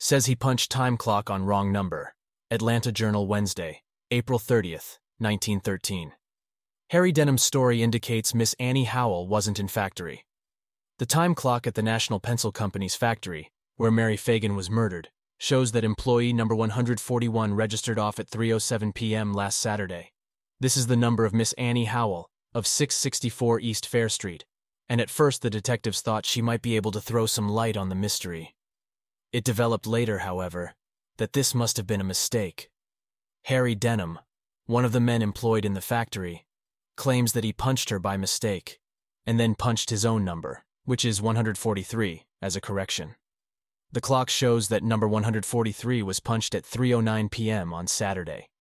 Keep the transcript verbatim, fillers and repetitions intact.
Says he punched time clock on wrong number. Atlanta Journal, Wednesday, April thirtieth, nineteen thirteen. Harry Denham's story indicates Miss Annie Howell wasn't in factory. The time clock at the National Pencil Company's factory, where Mary Fagan was murdered, shows that employee number one hundred forty-one registered off at three oh seven p m last Saturday. This is the number of Miss Annie Howell, of six sixty-four East Fair Street, and at first the detectives thought she might be able to throw some light on the mystery. It developed later, however, that this must have been a mistake. Harry Denham, one of the men employed in the factory, claims that he punched her by mistake, and then punched his own number, which is one hundred forty-three, as a correction. The clock shows that number one hundred forty-three was punched at three oh nine p m on Saturday.